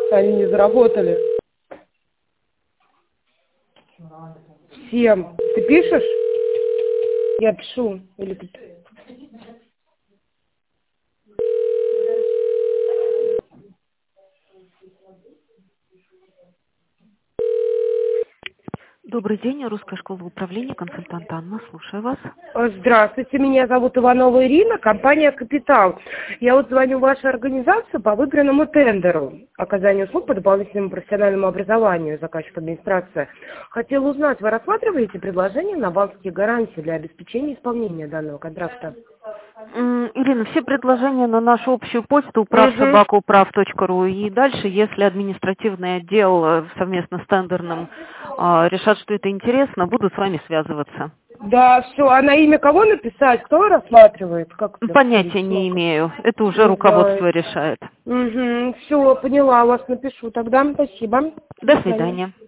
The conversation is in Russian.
Они не заработали. Всем. Ты пишешь? Я пишу. Или ты... Добрый день, Русская школа управления, консультант Анна, слушаю вас. Здравствуйте, меня зовут Иванова Ирина, компания «Капитал». Я вот звоню в вашу организацию по выигранному тендеру оказания услуг по дополнительному профессиональному образованию, заказчик администрация. Хотела узнать, вы рассматриваете предложения на банковские гарантии для обеспечения исполнения данного контракта? Ирина, все предложения на нашу общую почту uprav@uprav.ru, и дальше, если административный отдел совместно с тендерным решат, что это интересно, буду с вами связываться. Да, все. А на имя кого написать? Кто рассматривает? Как это? Понятия не имею. Это уже руководство решает. Все, поняла вас, напишу тогда. Спасибо. До свидания.